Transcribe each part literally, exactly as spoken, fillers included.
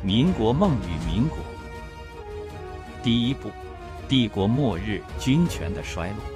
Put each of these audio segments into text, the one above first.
民国梦与民国。第一部，帝国末日，军权的衰落。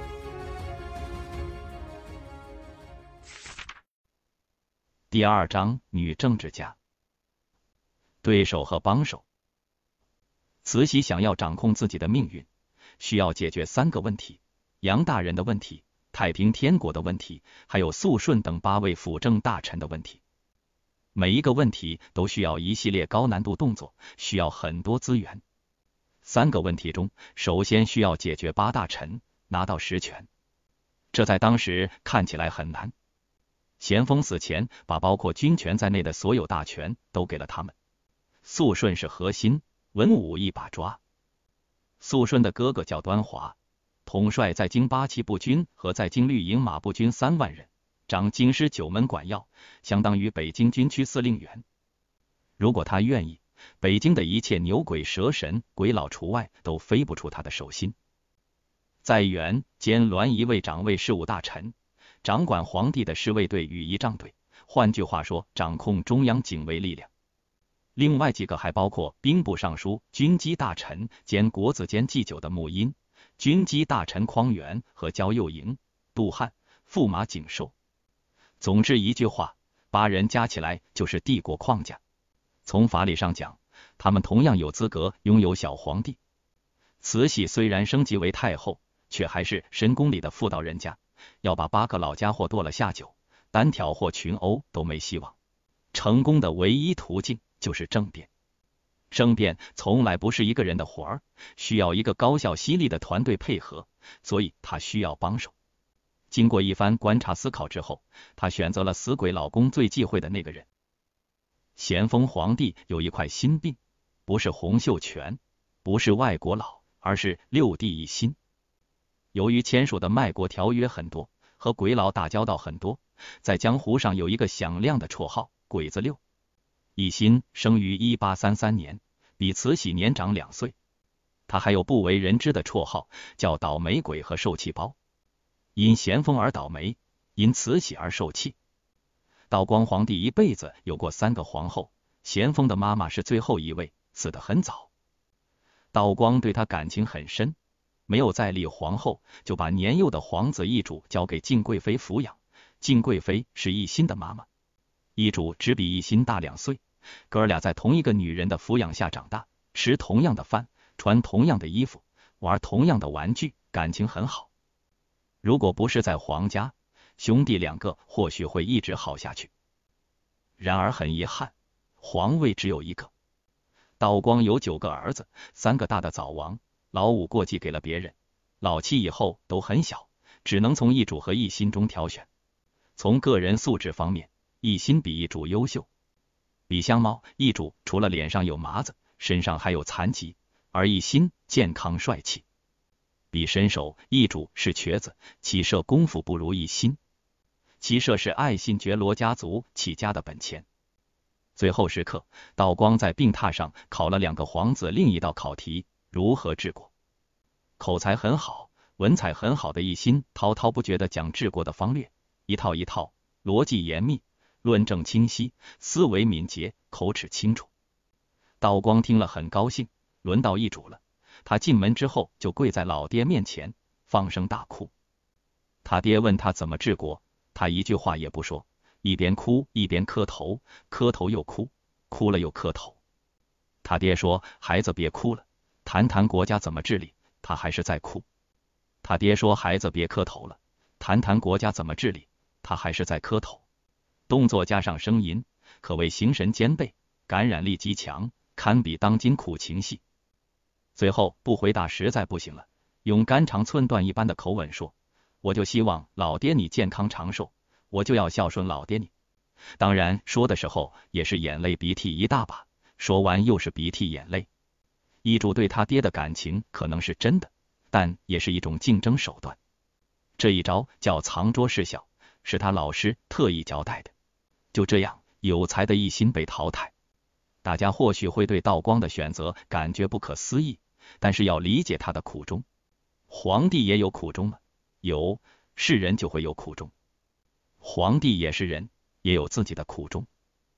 第二章，女政治家。对手和帮手。慈禧想要掌控自己的命运，需要解决三个问题：杨大人的问题、太平天国的问题，还有肃顺等八位辅政大臣的问题。每一个问题都需要一系列高难度动作，需要很多资源。三个问题中，首先需要解决八大臣，拿到实权。这在当时看起来很难。咸丰死前，把包括军权在内的所有大权都给了他们。肃顺是核心，文武一把抓。肃顺的哥哥叫端华，统帅在京八旗步军和在京绿营马步军三万人，掌京师九门管要，相当于北京军区司令员。如果他愿意，北京的一切牛鬼蛇神、鬼佬除外，都飞不出他的手心。在原兼滦仪卫掌卫事务大臣，掌管皇帝的侍卫队与仪仗队，换句话说，掌控中央警卫力量。另外几个还包括兵部尚书、军机大臣兼国子监祭酒的穆荫、军机大臣匡源和焦佑营、杜汉、驸马景寿。总之一句话，八人加起来就是帝国框架。从法理上讲，他们同样有资格拥有小皇帝。慈禧虽然升级为太后，却还是深宫里的妇道人家，要把八个老家伙剁了下酒，单挑或群殴都没希望。成功的唯一途径就是政变。政变从来不是一个人的活儿，需要一个高效犀利的团队配合，所以他需要帮手。经过一番观察思考之后，他选择了死鬼老公最忌讳的那个人。咸丰皇帝有一块心病，不是洪秀全，不是外国佬，而是六帝一心。由于签署的卖国条约很多，和鬼佬打交道很多，在江湖上有一个响亮的绰号，鬼子六。一心生于一八三三年，比慈禧年长两岁。他还有不为人知的绰号，叫倒霉鬼和受气包。因咸丰而倒霉，因慈禧而受气。道光皇帝一辈子有过三个皇后，咸丰的妈妈是最后一位，死得很早。道光对她感情很深，没有再立皇后，就把年幼的皇子奕主交给敬贵妃抚养。敬贵妃是奕欣的妈妈，奕主只比奕欣大两岁，哥俩在同一个女人的抚养下长大，吃同样的饭，穿同样的衣服，玩同样的玩具，感情很好。如果不是在皇家，兄弟两个或许会一直好下去。然而很遗憾，皇位只有一个。道光有九个儿子，三个大的早亡，老五过继给了别人，老七以后都很小，只能从奕主和奕欣中挑选。从个人素质方面，奕欣比奕主优秀。比相貌，奕主除了脸上有麻子，身上还有残疾，而奕欣健康帅气。比身手，奕主是瘸子，骑射功夫不如奕欣。骑射是爱新觉罗家族起家的本钱。最后时刻，道光在病榻上考了两个皇子另一道考题：如何治国。口才很好，文采很好的奕欣滔滔不绝地讲治国的方略，一套一套，逻辑严密，论证清晰，思维敏捷，口齿清楚。道光听了很高兴，轮到奕主了。他进门之后就跪在老爹面前，放声大哭。他爹问他怎么治国，他一句话也不说，一边哭一边磕头，磕头又哭，哭了又磕头。他爹说：“孩子别哭了，谈谈国家怎么治理。”他还是在哭。他爹说：“孩子别磕头了，谈谈国家怎么治理。”他还是在磕头。动作加上声音，可谓形神兼备，感染力极强，堪比当今苦情戏。最后不回答实在不行了，用肝肠寸断一般的口吻说：“我就希望老爹你健康长寿，我就要孝顺老爹你。”当然说的时候也是眼泪鼻涕一大把，说完又是鼻涕眼泪。奕主对他爹的感情可能是真的，但也是一种竞争手段。这一招叫藏拙事小，是他老师特意交代的。就这样，有才的奕欣被淘汰。大家或许会对道光的选择感觉不可思议，但是要理解他的苦衷。皇帝也有苦衷吗？有，是人就会有苦衷。皇帝也是人，也有自己的苦衷。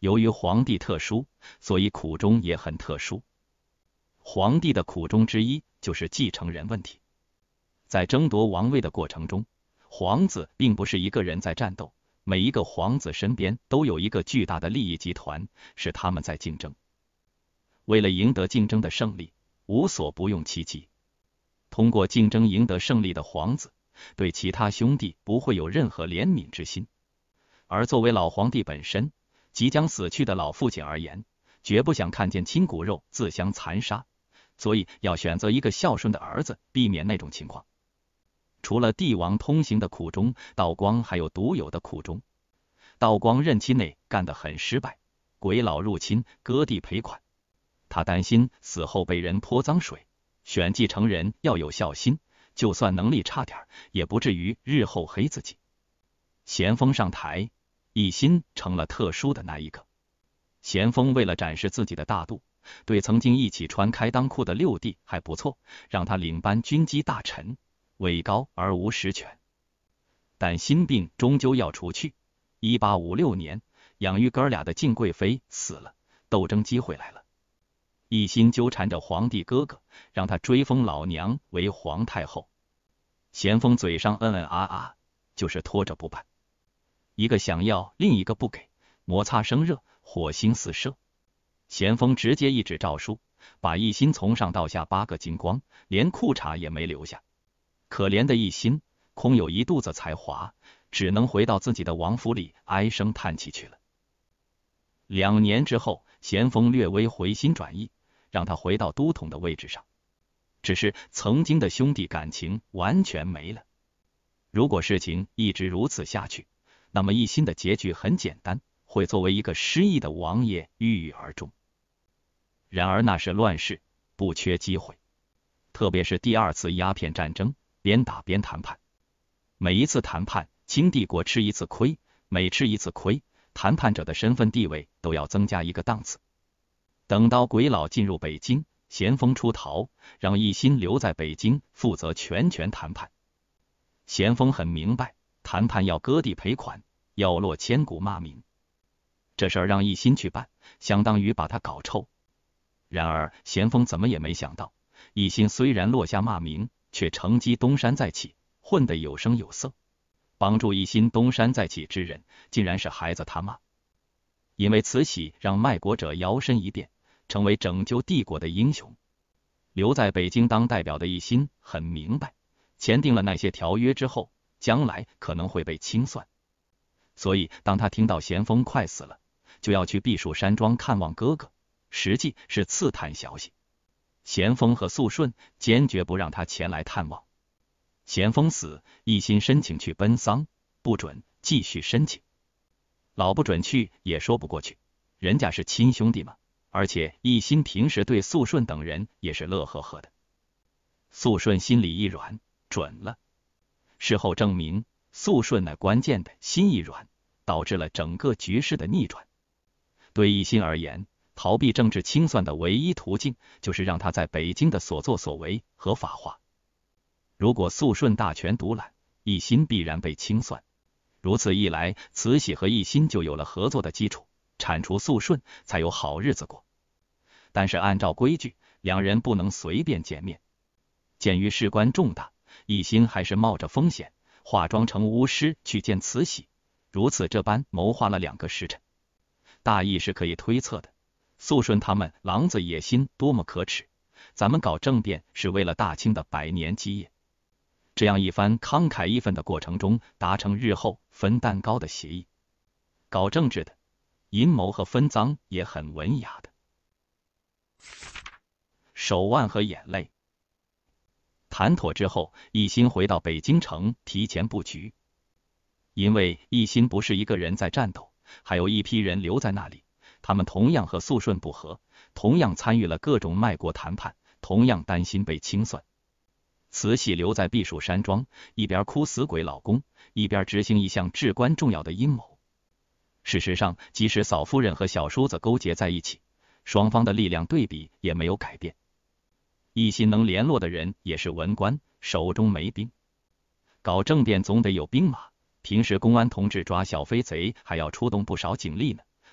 由于皇帝特殊，所以苦衷也很特殊。皇帝的苦衷之一就是继承人问题。在争夺王位的过程中，皇子并不是一个人在战斗，每一个皇子身边都有一个巨大的利益集团，是他们在竞争。为了赢得竞争的胜利，无所不用其极。通过竞争赢得胜利的皇子，对其他兄弟不会有任何怜悯之心。而作为老皇帝本身，即将死去的老父亲而言，绝不想看见亲骨肉自相残杀，所以要选择一个孝顺的儿子，避免那种情况。除了帝王通行的苦衷，道光还有独有的苦衷。道光任期内干得很失败，鬼佬入侵，割地赔款。他担心死后被人泼脏水，选继承人要有孝心，就算能力差点，也不至于日后黑自己。咸丰上台，奕欣成了特殊的那一个。咸丰为了展示自己的大度，对曾经一起穿开裆裤的六弟还不错，让他领班军机大臣，位高而无实权。但心病终究要除去。一八五六年，养育哥俩的敬贵妃死了，斗争机会来了。奕欣纠缠着皇帝哥哥，让他追封老娘为皇太后。咸丰嘴上嗯嗯啊啊，就是拖着不办。一个想要，另一个不给，摩擦生热，火星四射。咸丰直接一纸诏书，把奕欣从上到下扒个精光，连裤衩也没留下。可怜的奕欣，空有一肚子才华，只能回到自己的王府里唉声叹气去了。两年之后，咸丰略微回心转意，让他回到都统的位置上。只是曾经的兄弟感情完全没了。如果事情一直如此下去，那么奕欣的结局很简单，会作为一个失意的王爷郁郁而终。然而那是乱世，不缺机会。特别是第二次鸦片战争，边打边谈判。每一次谈判，清帝国吃一次亏，每吃一次亏，谈判者的身份地位都要增加一个档次。等到鬼佬进入北京，咸丰出逃，让奕欣留在北京负责全权谈判。咸丰很明白，谈判要割地赔款，要落千古骂名。这事儿让奕欣去办，相当于把他搞臭。然而咸丰怎么也没想到，奕欣虽然落下骂名，却乘机东山再起，混得有声有色。帮助奕欣东山再起之人，竟然是孩子他妈。因为慈禧让卖国者摇身一变，成为拯救帝国的英雄。留在北京当代表的奕欣很明白，签订了那些条约之后，将来可能会被清算。所以当他听到咸丰快死了，就要去避暑山庄看望哥哥，实际是刺探消息。咸丰和肃顺坚决不让他前来探望。咸丰死，奕欣申请去奔丧，不准，继续申请。老不准去也说不过去，人家是亲兄弟嘛。而且奕欣平时对肃顺等人也是乐呵呵的。肃顺心里一软，准了。事后证明，肃顺乃关键的心一软，导致了整个局势的逆转。对奕欣而言，逃避政治清算的唯一途径，就是让他在北京的所作所为合法化。如果肃顺大权独揽，奕欣必然被清算。如此一来，慈禧和奕欣就有了合作的基础，铲除肃顺，才有好日子过。但是按照规矩，两人不能随便见面。鉴于事关重大，奕欣还是冒着风险，化妆成巫师去见慈禧，如此这般谋划了两个时辰。大意是可以推测的，肃顺他们狼子野心多么可耻，咱们搞政变是为了大清的百年基业。这样一番慷慨义愤的过程中，达成日后分蛋糕的协议。搞政治的阴谋和分赃也很文雅的。手腕和眼泪。谈妥之后，奕欣回到北京城提前布局。因为奕欣不是一个人在战斗，还有一批人留在那里，他们同样和肃顺不和，同样参与了各种卖国谈判，同样担心被清算。慈禧留在避暑山庄，一边哭死鬼老公，一边执行一项至关重要的阴谋。事实上，即使嫂夫人和小叔子勾结在一起，双方的力量对比也没有改变。奕欣能联络的人也是文官，手中没兵。搞政变总得有兵马，平时公安同志抓小飞贼还要出动不少警力呢，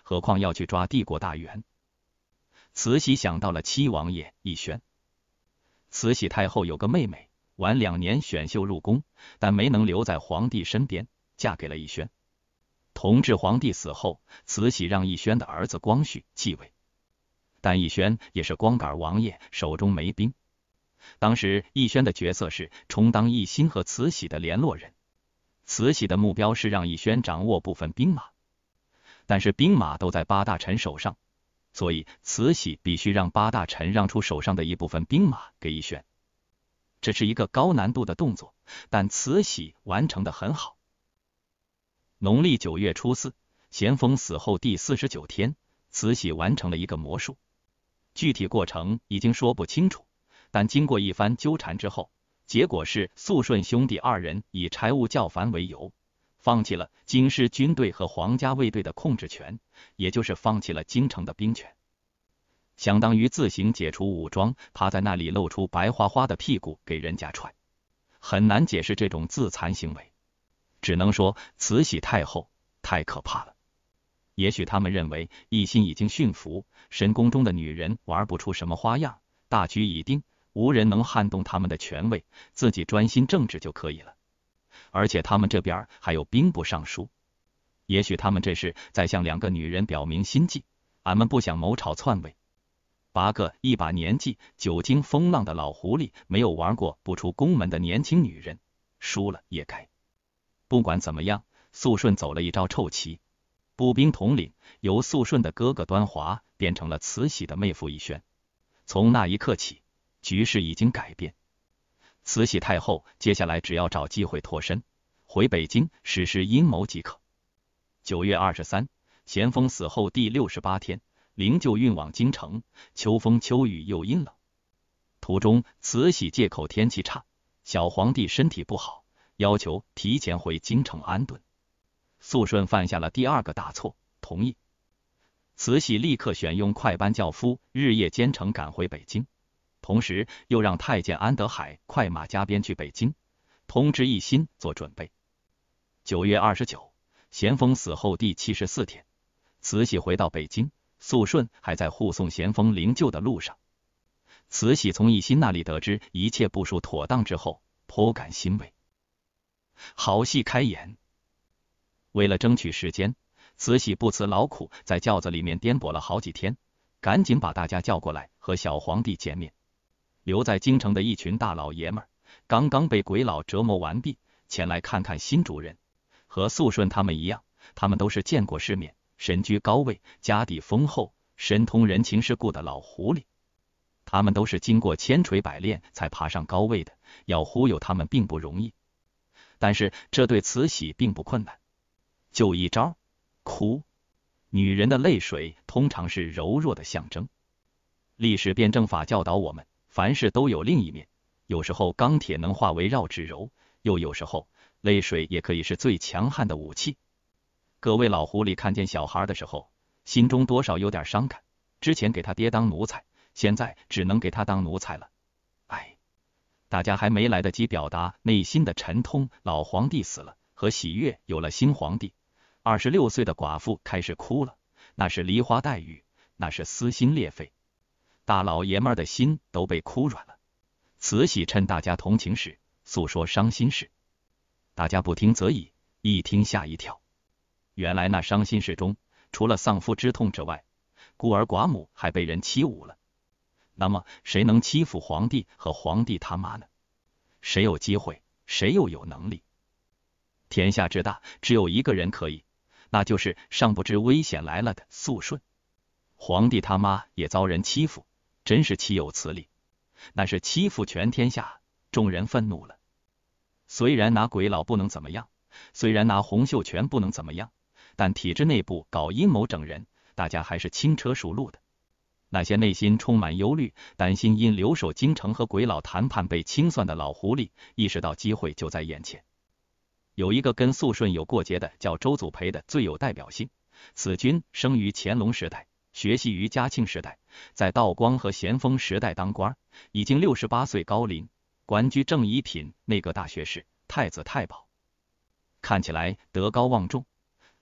何况要去抓帝国大员。慈禧想到了七王爷奕轩。慈禧太后有个妹妹，晚两年选秀入宫，但没能留在皇帝身边，嫁给了奕轩。同治皇帝死后，慈禧让奕轩的儿子光绪继位，但奕轩也是光杆王爷，手中没兵。当时奕轩的角色是充当奕欣和慈禧的联络人，慈禧的目标是让奕轩掌握部分兵马，但是兵马都在八大臣手上，所以慈禧必须让八大臣让出手上的一部分兵马给奕轩。这是一个高难度的动作，但慈禧完成的很好。农历九月初四，咸丰死后第四十九天，慈禧完成了一个魔术，具体过程已经说不清楚，但经过一番纠缠之后，结果是肃顺兄弟二人以差务较繁为由，放弃了京师军队和皇家卫队的控制权，也就是放弃了京城的兵权，相当于自行解除武装，趴在那里露出白花花的屁股给人家踹，很难解释这种自残行为，只能说慈禧太后太可怕了。也许他们认为奕欣已经驯服，深宫中的女人玩不出什么花样，大局已定，无人能撼动他们的权位，自己专心政治就可以了。而且他们这边还有兵部尚书，也许他们这是在向两个女人表明心迹，俺们不想谋朝篡位。八个一把年纪、久经风浪的老狐狸，没有玩过不出宫门的年轻女人，输了也该。不管怎么样，肃顺走了一招臭棋。步兵统领由肃顺的哥哥端华变成了慈禧的妹夫奕轩。从那一刻起，局势已经改变。慈禧太后接下来只要找机会脱身，回北京实施阴谋即可。九月二十三，咸丰死后第六十八天，灵柩运往京城，秋风秋雨又阴冷。途中，慈禧借口天气差，小皇帝身体不好，要求提前回京城安顿。肃顺犯下了第二个大错，同意。慈禧立刻选用快班轿夫，日夜兼程赶回北京，同时又让太监安德海快马加鞭去北京，通知奕欣做准备。九月二十九，咸丰死后第七十四天，慈禧回到北京，肃顺还在护送咸丰灵柩的路上。慈禧从奕欣那里得知一切部署妥当之后，颇感欣慰。好戏开演。为了争取时间，慈禧不辞劳苦，在轿子里面颠簸了好几天，赶紧把大家叫过来和小皇帝见面。留在京城的一群大老爷们儿，刚刚被鬼佬折磨完毕，前来看看新主人。和肃顺他们一样，他们都是见过世面，身居高位，家底丰厚，深通人情世故的老狐狸。他们都是经过千锤百炼才爬上高位的，要忽悠他们并不容易。但是这对慈禧并不困难，就一招，哭。女人的泪水通常是柔弱的象征。历史辩证法教导我们，凡事都有另一面，有时候钢铁能化为绕指柔，又有时候泪水也可以是最强悍的武器。各位老狐狸看见小孩的时候，心中多少有点伤感，之前给他爹当奴才，现在只能给他当奴才了。哎，大家还没来得及表达内心的沉痛，老皇帝死了，和喜悦有了新皇帝。二十六岁的寡妇开始哭了，那是梨花带雨，那是撕心裂肺，大老爷们的心都被哭软了。慈禧趁大家同情时诉说伤心事，大家不听则已，一听吓一跳。原来那伤心事中，除了丧夫之痛之外，孤儿寡母还被人欺侮了。那么谁能欺负皇帝和皇帝他妈呢？谁有机会，谁又有能力？天下之大，只有一个人可以，那就是尚不知危险来了的肃顺。皇帝他妈也遭人欺负，真是岂有此理！那是欺负全天下，众人愤怒了。虽然拿鬼佬不能怎么样，虽然拿洪秀全不能怎么样，但体制内部搞阴谋整人，大家还是轻车熟路的。那些内心充满忧虑，担心因留守京城和鬼佬谈判被清算的老狐狸，意识到机会就在眼前。有一个跟肃顺有过节的叫周祖培的最有代表性，此君生于乾隆时代，学习于嘉庆时代，在道光和咸丰时代当官，已经六十八岁高龄，官居正一品内阁大学士、太子太保，看起来德高望重。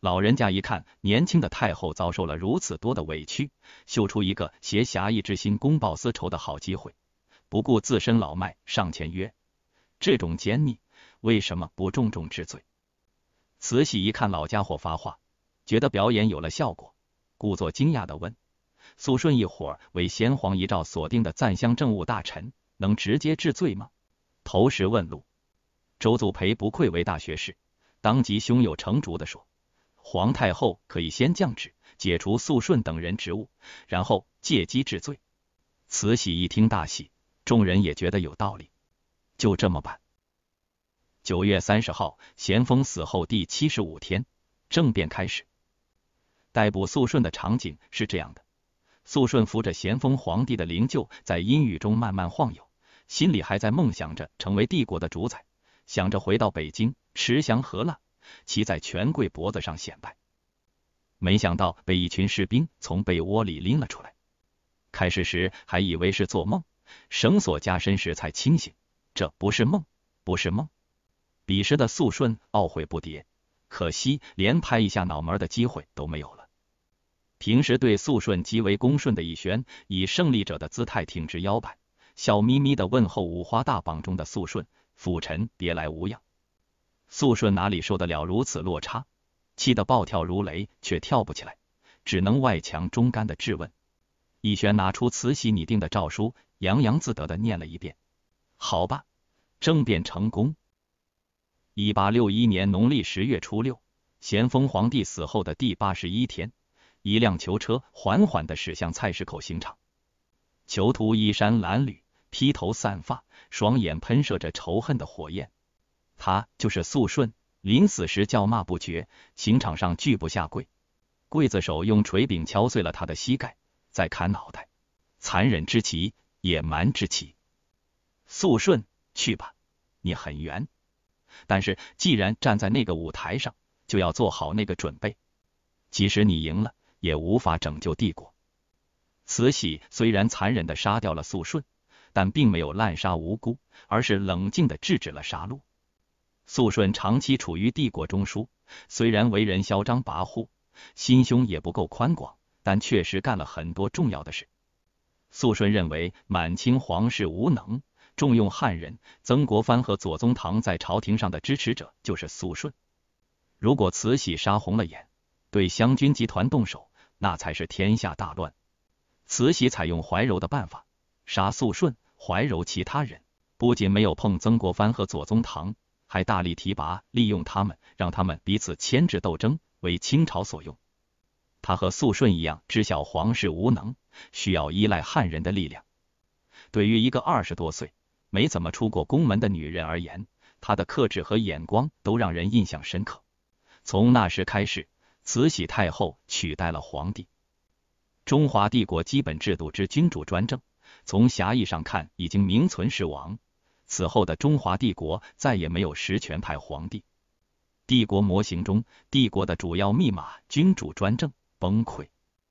老人家一看年轻的太后遭受了如此多的委屈，嗅出一个携侠义之心公报私仇的好机会，不顾自身老迈，上前曰：这种奸逆，为什么不重重治罪？慈禧一看老家伙发话，觉得表演有了效果，故作惊讶地问：肃顺一伙为先皇遗诏所定的赞襄政务大臣，能直接治罪吗？投石问路。周祖培不愧为大学士，当即胸有成竹地说：皇太后可以先降旨，解除肃顺等人职务，然后借机治罪。慈禧一听大喜，众人也觉得有道理，就这么办。九月三十号，咸丰死后第七十五天，政变开始。逮捕肃顺的场景是这样的：肃顺扶着咸丰皇帝的灵柩在阴雨中慢慢晃悠，心里还在梦想着成为帝国的主宰，想着回到北京吃香喝辣，骑在权贵脖子上显摆。没想到被一群士兵从被窝里拎了出来。开始时还以为是做梦，绳索加深时才清醒，这不是梦，不是梦。彼时的肃顺懊悔不迭，可惜连拍一下脑门的机会都没有了。平时对肃顺极为恭顺的奕轩，以胜利者的姿态挺直腰板，笑眯眯地问候五花大绑中的肃顺：辅臣别来无恙。肃顺哪里受得了如此落差，气得暴跳如雷，却跳不起来，只能外强中干的质问。奕轩拿出慈禧拟定的诏书，洋洋自得的念了一遍。好吧，政变成功。一八六一年农历十月初六，咸丰皇帝死后的第八十一天，一辆囚车缓缓地驶向菜市口刑场。囚徒衣衫褴褛，披头散发，双眼喷射着仇恨的火焰。他就是肃顺，临死时叫骂不绝，刑场上拒不下跪。刽子手用锤柄敲碎了他的膝盖，再砍脑袋。残忍之极，野蛮之极。肃顺，去吧，你很冤。但是既然站在那个舞台上，就要做好那个准备。即使你赢了，也无法拯救帝国。慈禧虽然残忍地杀掉了肃顺，但并没有滥杀无辜，而是冷静地制止了杀戮。肃顺长期处于帝国中枢，虽然为人嚣张跋扈，心胸也不够宽广，但确实干了很多重要的事。肃顺认为满清皇室无能，重用汉人，曾国藩和左宗棠在朝廷上的支持者就是肃顺。如果慈禧杀红了眼，对湘军集团动手，那才是天下大乱。慈禧采用怀柔的办法，杀肃顺，怀柔其他人，不仅没有碰曾国藩和左宗棠，还大力提拔，利用他们，让他们彼此牵制斗争，为清朝所用。他和肃顺一样，知晓皇室无能，需要依赖汉人的力量。对于一个二十多岁，没怎么出过宫门的女人而言，她的克制和眼光都让人印象深刻。从那时开始，慈禧太后取代了皇帝。中华帝国基本制度之君主专政，从狭义上看已经名存实亡。此后的中华帝国再也没有实权派皇帝。帝国模型中，帝国的主要密码君主专政崩溃。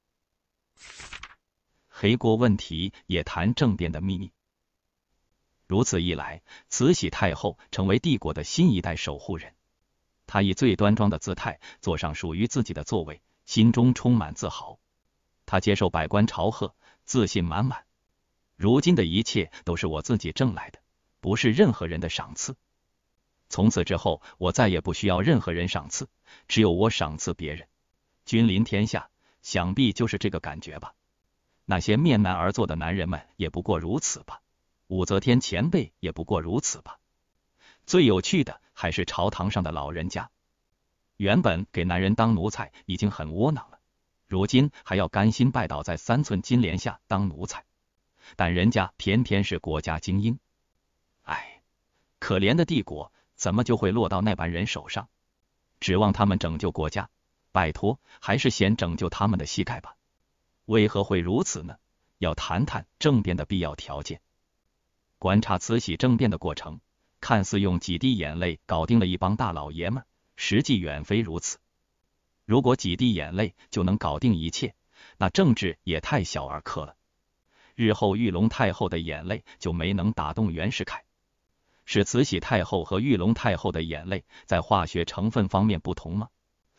黑锅问题也谈政变的秘密。如此一来，慈禧太后成为帝国的新一代守护人。她以最端庄的姿态坐上属于自己的座位，心中充满自豪。她接受百官朝贺，自信满满。如今的一切都是我自己挣来的，不是任何人的赏赐。从此之后，我再也不需要任何人赏赐，只有我赏赐别人。君临天下，想必就是这个感觉吧。那些面南而坐的男人们也不过如此吧。武则天前辈也不过如此吧。最有趣的还是朝堂上的老人家，原本给男人当奴才已经很窝囊了，如今还要甘心拜倒在三寸金莲下当奴才，但人家偏偏是国家精英。唉，可怜的帝国怎么就会落到那般人手上？指望他们拯救国家，拜托，还是先拯救他们的膝盖吧。为何会如此呢？要谈谈政变的必要条件。观察慈禧政变的过程，看似用几滴眼泪搞定了一帮大老爷们，实际远非如此。如果几滴眼泪就能搞定一切，那政治也太小儿科了。日后玉龙太后的眼泪就没能打动袁世凯。是慈禧太后和玉龙太后的眼泪在化学成分方面不同吗？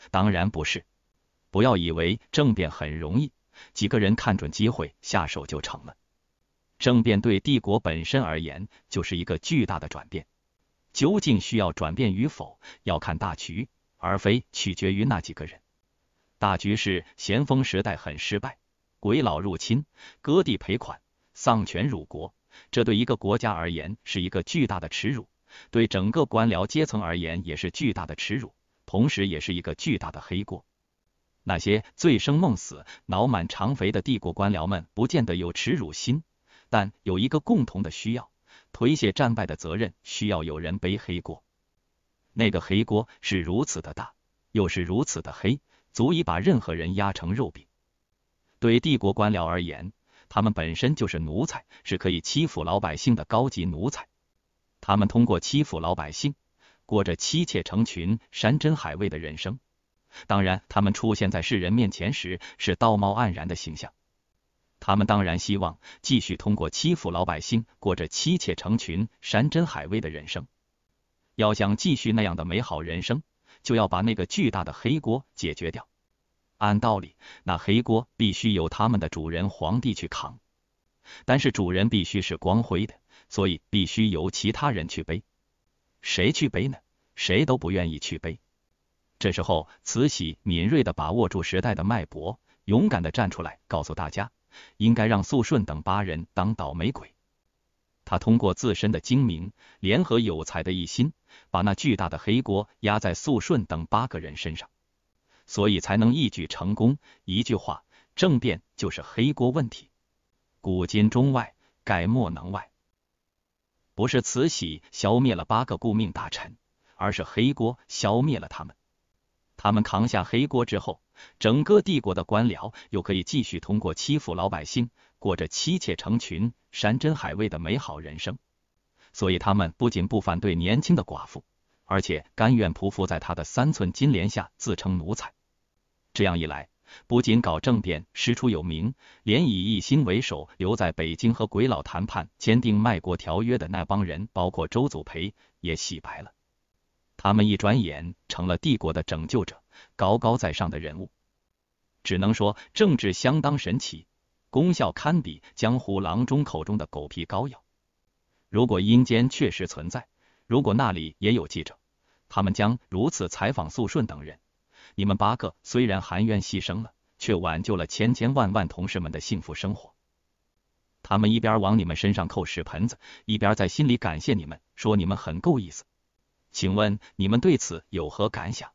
当然不是。不要以为政变很容易，几个人看准机会下手就成了。政变对帝国本身而言就是一个巨大的转变，究竟需要转变与否，要看大局，而非取决于那几个人。大局是咸丰时代很失败，鬼佬入侵，割地赔款，丧权辱国，这对一个国家而言是一个巨大的耻辱，对整个官僚阶层而言也是巨大的耻辱，同时也是一个巨大的黑锅。那些醉生梦死、脑满肠肥的帝国官僚们不见得有耻辱心，但有一个共同的需要，推卸战败的责任需要有人背黑锅。那个黑锅是如此的大，又是如此的黑，足以把任何人压成肉饼。对帝国官僚而言，他们本身就是奴才，是可以欺负老百姓的高级奴才。他们通过欺负老百姓，过着妻妾成群、山珍海味的人生。当然，他们出现在世人面前时是道貌岸然的形象。他们当然希望继续通过欺负老百姓，过着妻妾成群、山珍海味的人生。要想继续那样的美好人生，就要把那个巨大的黑锅解决掉。按道理，那黑锅必须由他们的主人皇帝去扛，但是主人必须是光辉的，所以必须由其他人去背。谁去背呢？谁都不愿意去背。这时候，慈禧敏锐地把握住时代的脉搏，勇敢地站出来，告诉大家，应该让肃顺等八人当倒霉鬼。他通过自身的精明，联合有才的一心，把那巨大的黑锅压在肃顺等八个人身上，所以才能一举成功。一句话，政变就是黑锅问题。古今中外，概莫能外。不是慈禧消灭了八个顾命大臣，而是黑锅消灭了他们。他们扛下黑锅之后，整个帝国的官僚又可以继续通过欺负老百姓，过着妻妾成群、山珍海味的美好人生。所以他们不仅不反对年轻的寡妇，而且甘愿匍匐在他的三寸金莲下自称奴才。这样一来，不仅搞政变师出有名，连以一心为首留在北京和鬼佬谈判签订卖国条约的那帮人，包括周祖培，也洗白了。他们一转眼成了帝国的拯救者，高高在上的人物。只能说政治相当神奇，功效堪比江湖郎中口中的狗皮膏药。如果阴间确实存在，如果那里也有记者，他们将如此采访肃顺等人：你们八个虽然含冤牺牲了，却挽救了千千万万同事们的幸福生活。他们一边往你们身上扣屎盆子，一边在心里感谢你们，说你们很够意思。请问你们对此有何感想？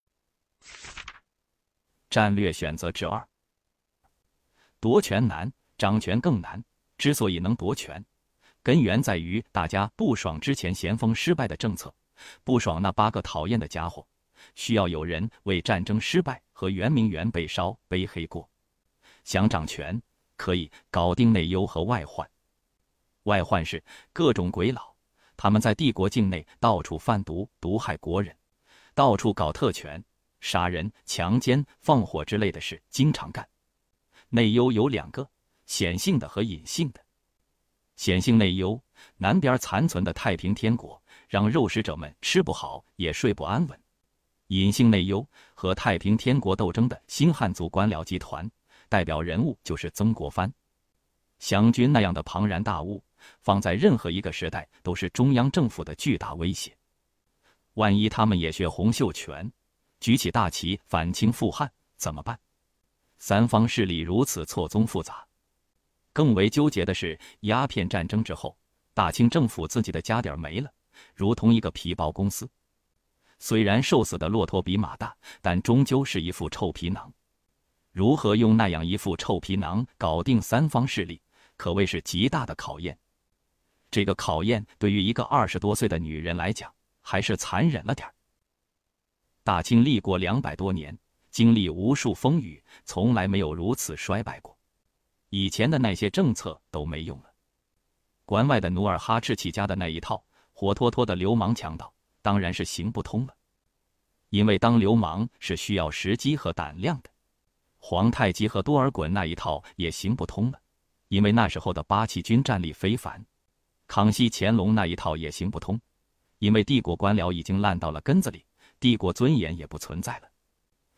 战略选择之二：夺权难，掌权更难。之所以能夺权，根源在于大家不爽之前咸丰失败的政策，不爽那八个讨厌的家伙，需要有人为战争失败和圆明园被烧背黑锅。想掌权，可以搞定内忧和外患。外患是各种鬼佬，他们在帝国境内到处贩毒，毒害国人，到处搞特权，杀人、强奸、放火之类的事经常干。内忧有两个，显性的和隐性的。显性内忧，南边残存的太平天国，让肉食者们吃不好也睡不安稳。隐性内忧，和太平天国斗争的新汉族官僚集团，代表人物就是曾国藩。湘军那样的庞然大物，放在任何一个时代都是中央政府的巨大威胁。万一他们也学洪秀全，举起大旗反清复汉，怎么办？三方势力如此错综复杂。更为纠结的是，鸦片战争之后，大清政府自己的家底儿没了，如同一个皮包公司。虽然瘦死的骆驼比马大，但终究是一副臭皮囊。如何用那样一副臭皮囊搞定三方势力，可谓是极大的考验。这个考验对于一个二十多岁的女人来讲，还是残忍了点儿。大清立国两百多年，经历无数风雨，从来没有如此衰败过。以前的那些政策都没用了。关外的努尔哈赤起家的那一套活脱脱的流氓强盗，当然是行不通了。因为当流氓是需要时机和胆量的。皇太极和多尔衮那一套也行不通了，因为那时候的八旗军战力非凡。康熙、乾隆那一套也行不通，因为帝国官僚已经烂到了根子里，帝国尊严也不存在了。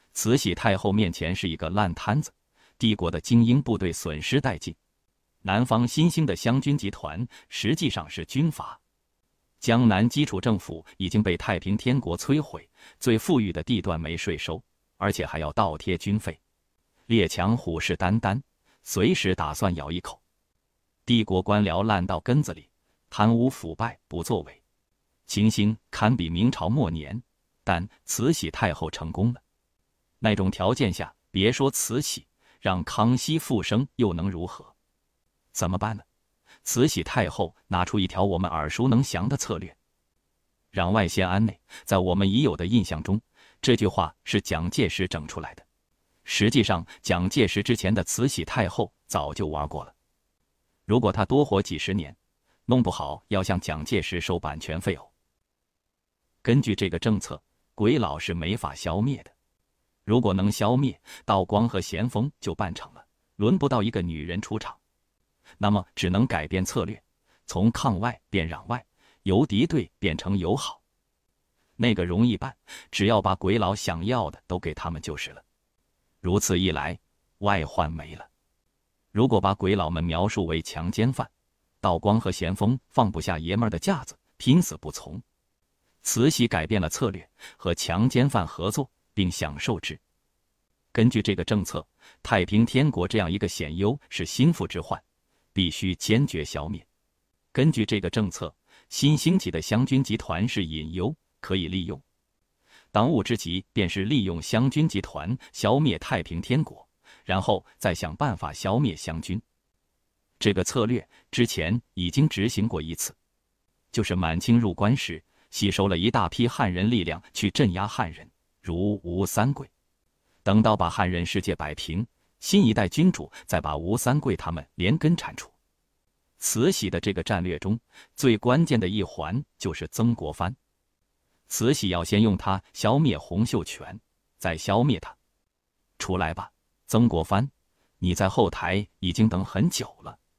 慈禧太后面前是一个烂摊子，帝国的精英部队损失殆尽，南方新兴的湘军集团实际上是军阀，江南基础政府已经被太平天国摧毁，最富裕的地段没税收，而且还要倒贴军费，列强虎视眈眈，随时打算咬一口。帝国官僚烂到根子里，贪污腐败不作为，情形堪比明朝末年，但慈禧太后成功了。那种条件下，别说慈禧，让康熙复生又能如何？怎么办呢？慈禧太后拿出一条我们耳熟能详的策略：攘外先安内。在我们已有的印象中，这句话是蒋介石整出来的。实际上，蒋介石之前的慈禧太后早就玩过了。如果他多活几十年，弄不好要向蒋介石收版权费哦。根据这个政策，鬼佬是没法消灭的。如果能消灭，道光和咸丰就办成了，轮不到一个女人出场。那么只能改变策略，从抗外变攘外，由敌对变成友好。那个容易办，只要把鬼佬想要的都给他们就是了。如此一来，外患没了。如果把鬼佬们描述为强奸犯，道光和咸丰放不下爷们儿的架子，拼死不从。慈禧改变了策略，和强奸犯合作，并享受之。根据这个政策，太平天国这样一个险忧是心腹之患，必须坚决消灭。根据这个政策，新兴起的湘军集团是隐忧，可以利用。当务之急便是利用湘军集团消灭太平天国，然后再想办法消灭湘军。这个策略之前已经执行过一次，就是满清入关时，吸收了一大批汉人力量去镇压汉人，如吴三桂。等到把汉人世界摆平，新一代君主再把吴三桂他们连根铲除。慈禧的这个战略中，最关键的一环就是曾国藩。慈禧要先用他消灭洪秀全，再消灭他。出来吧，曾国藩，你在后台已经等很久了。